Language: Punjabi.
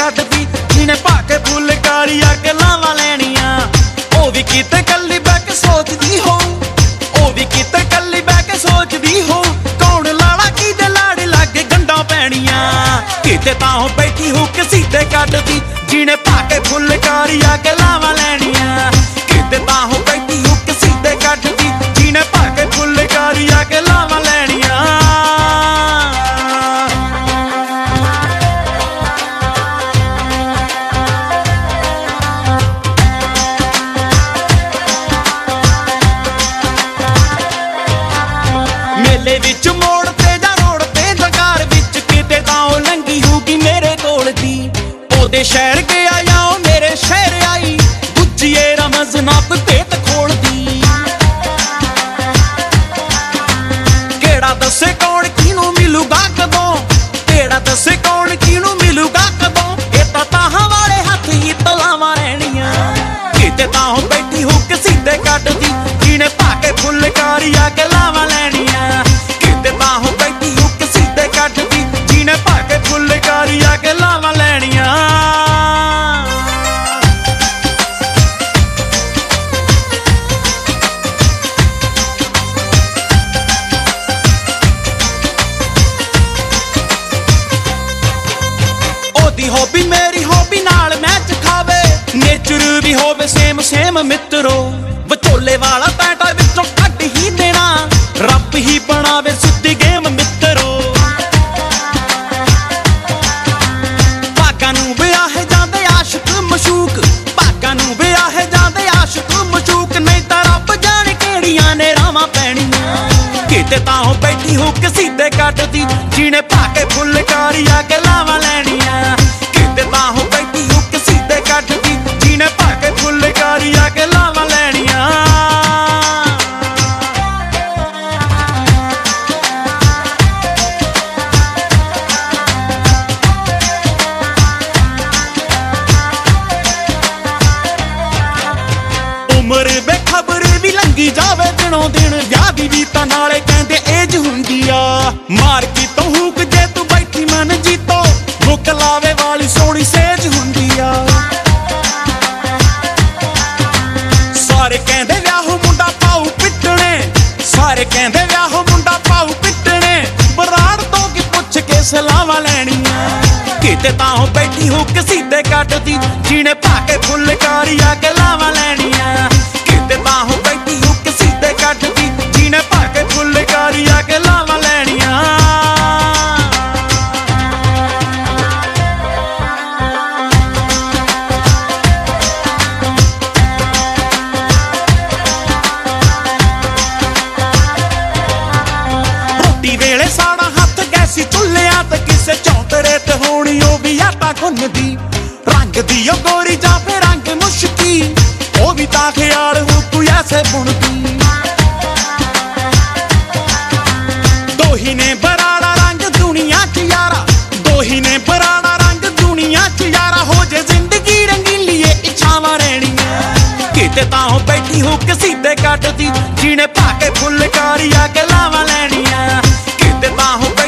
ਕੱਢਦੀ ਜਿਹਨੇ ਪਾ ਕੇ ਫੁਲਕਾਰੀ ਆ ਕੇ ਲਾਵਾਂ ਲੈਣੀਆਂ। ਉਹ ਵੀ ਕਿਤੇ ਕੱਲੀ ਬਹਿ ਕੇ ਸੋਚਦੀ ਹੋ, ਉਹ ਵੀ ਕਿਤੇ ਕੱਲੀ ਬਹਿ ਕੇ ਸੋਚਦੀ ਹੋ, ਕੌਣ ਲਾਲਾ ਕਿਹਦੇ ਲਾੜੇ ਲਾਗੇ ਗੰਢਾਂ ਪੈਣੀਆਂ। ਕਿਤੇ ਤਾਂ ਉਹ ਬੈਠੀ ਹੋ ਕਸੀਦੇ ਕੱਢਦੀ ਜਿਹਨੇ ਪਾ ਕੇ ਫੁਲਕਾਰੀ ਆ ਕੇ ਲਾਵਾਂ ਲੈਣੀਆਂ। ਕਿਤੇ ਤਾਂ ਉਹ ਬੈਠੀ ਹੋ ਕਸੀਦੇ ਕੱਢਦੀ ਜਿਹਨੇ ਪਾ ਕੇ ਫੁਲਕਾਰੀ ਆ ਕੇ ਲਾਵਾਂ ਲੈਣੀਆਂ। ਮੇਲੇ ਵਿੱਚ ਮੋੜ ਤੇ ਜਾਂ ਰੋਡ ਤੇ ਜਗਾਰ ਵਿੱਚ ਕਿਤੇ ਤਾਂ ਉਹ ਲੰਗੀ ਹੋਊਗੀ ਮੇਰੇ ਕੋਲ ਦੀ। ਉਹਦੇ ਸ਼ਹਿਰ ਗਿਆ ਜਾਂ ਉਹ ਮੇਰੇ ਸ਼ਹਿਰ ਆਈ, ਗੁੱਜੀਏ ਰਮਜ਼ ਨਾਪ ਭੇਤ ਖੋਲਦੀ। ਕਿਹੜਾ ਦੱਸੇ ਕੌਣ ਕਿਹਨੂੰ ਮਿਲੂਗਾ ਕਦੋਂ, ਕਿਹੜਾ ਦੱਸੇ ਕੌਣ ਕਿਹਨੂੰ ਮਿਲੂਗਾ ਕਦੋਂ। ਇਹ ਤਾਂ ਤਾਹਾਂ ਵਾਲੇ ਹੱਥ ਹੀ ਤਲਾਵਾਂ ਰਹਿਣੀਆਂ। ਕਿਤੇ ਤਾਂ ਉਹ ਬੈਠੀ ਹੋ ਕਸੀਦੇ ਕੱਢਦੀ ਜਿਹਨੇ ਪਾ ਕੇ ਫੁਲਕਾਰੀ ਆ ਕੇ ਲਾਵਾਂ ਲੈਣੀਆਂ। ਕਿਤੇ ਤਾਂ ਉਹ ਬੈਠੀ ਹੋ ਕਸੀਦੇ ਕੱਢਦੀ ਜਿਹਨੇ ਪਾ ਕੇ ਫੁਲਕਾਰੀ ਆ ਕੇ ਲਾਵਾਂ ਲੈਣੀਆਂ। ਉਹਦੀ ਹੌਬੀ ਮੇਰੀ ਹੌਬੀ ਨਾਲ ਮੈਚ ਖਾਵੇ, ਨੇਚਰ ਵੀ ਹੋਵੇ ਸੇਮ ਸੇਮ ਮਿੱਤਰੋ। ਵਿਚੋਲੇ ਵਾਲਾ ਪੈਂਟਾ ਵਿੱਚੋਂ ਕੱਢ ਹੀ ਦੇਣਾ, ਰੱਬ ਹੀ ਬਣਾਵੇ ਸਿੱਧੀ ਗੇਮ ਮਿੱਤਰੋ। ਭਾਗਾਂ ਨੂੰ ਵਿਆਹੇ ਜਾਂਦੇ ਆਸ਼ਕ ਮਸ਼ੂਕ, ਭਾਗਾਂ ਨੂੰ ਵਿਆਹੇ ਜਾਂਦੇ ਆਸ਼ਕ ਮਸ਼ੂਕ, ਨਹੀਂ ਤਾਂ ਰੱਬ ਜਾਣੇ ਕਿਹੜੀਆਂ ਨੇ ਰਾਵਾਂ ਪੈਣੀਆਂ। ਕਿਤੇ ਤਾਂ ਉਹ ਬੈਠੀ ਹੋ ਕਸੀਦੇ ਕੱਢਦੀ ਜਿਹਨੇ ਪਾ ਕੇ ਫੁਲਕਾਰੀ ਆ ਕੇ ਲਾਵਾਂ ਲੈਣੀਆਂ। ਕਿਤੇ ਤਾਂ ਉਹ ਬੈਠੀ ਹੋ ਕਸੀਦੇ ਕੱਢਦੀ ਜਿਹਨੇ ਪਾ ਕੇ ਫੁਲਕਾਰੀ ਆ ਕੇ ਲਾਵਾਂ ਲੈਣੀਆਂ। ਉਮਰ ਬੇਖਬਰ ਵੀ ਲੰਗੀ ਜਾਵੇ ਦਿਨੋਂ ਦਿਨ, ਵਿਆਹ ਦੀ ਵੀ ਤਾਂ ਨਾਲੇ ਕਹਿੰਦੇ ਏਜ ਹੁੰਦੀ ਆ। ਮਾਰ ਕੀ ਤੂੰ ਹੂਕ ਜੇ ਤੂੰ ਬੈਠੀ ਮਨ ਜੀਤੋ, ਮੁੱਕ ਲਾਵੇ ਵਾਲੀ ਸੋਹਣੀ ਸੇਜ ਹੁੰਦੀ ਆ। ਸਾਰੇ ਕਹਿੰਦੇ ਵਿਆਹੋਂ ਮੁੰਡਾ ਪਾਉ ਪਿੱਟਣੇ, ਸਾਰੇ ਕਹਿੰਦੇ ਵਿਆਹੋਂ ਮੁੰਡਾ ਪਾਉ ਪਿੱਟਣੇ, ਬਰਾੜ ਤੋਂ ਕੀ ਪੁੱਛ ਕੇ ਸਲਾਵਾਂ ਲੈਣੀਆਂ। ਕਿਤੇ ਤਾਂ ਉਹ ਬੈਠੀ ਹੋ ਕਸੀਦੇ ਕੱਢਦੀ ਜਿਹਨੇ ਪਾ ਕੇ ਫੁਲਕਾਰੀ ਆ ਕੇ ਲਾਵਾਂ ਲੈਣੀਆਂ। ਕਿਤੇ ਤਾਂ ਉਹ ਬੈਠੀ ਹੋ ਕਸੀਦੇ ਕੱਢਦੀ ਜਿਹਨੇ ਪਾ ਕੇ ਫੁਲਕਾਰੀ ਆ ਕੇ ਲਾਵਾਂ ਲੈਣੀਆਂ। ਰੋਟੀ ਵੇਲੇ ਸਾੜਾ ਹੱਥ ਗੈਸੀ ਚੁੱਲ੍ਹਿਆਂ ਤੇ ਕਿਸੇ ਚੌਂਤਰੇ ਤੇ ਹੋਣੀ ਉਹ ਵੀ ਆਟਾ ਗੁੰਨਦੀ। ਰੰਗ ਦੀ ਉਹ ਗੋਰੀ ਜਾਂ ਫਿਰ ਰੰਗ ਮੁਸ਼ਕੀ, ਉਹ ਵੀ ਤਾਂ ਖਿਆਲ ਹੋ ਤੂੰ ਐਸੇ ਬੁਣਦੀ। ਦੋਹੀ ਨੇ ਬਰਾੜਾ ਰੰਗ ਦੁਨੀਆ ਚ ਯਾਰਾ, ਦੋਹੀ ਨੇ ਬਰਾੜਾ ਰੰਗ ਦੁਨੀਆ ਚ ਯਾਰਾ। ਹੋ ਜੇ ਜ਼ਿੰਦਗੀ ਰੰਗੀਲੀਏ ਇੱਛਾਵਾਂ ਰਹਿਣੀਆਂ। ਕਿਤੇ ਤਾਂ ਉਹ ਬੈਠੀ ਹੋ ਕਸੀਦੇ ਕੱਢਦੀ ਜਿਹਨੇ ਪਾ ਕੇ ਫੁਲਕਾਰੀ ਆ ਕੇ ਲਾਵਾਂ ਲੈਣੀਆਂ। ਕਿਤੇ ਤਾਂ ਉਹ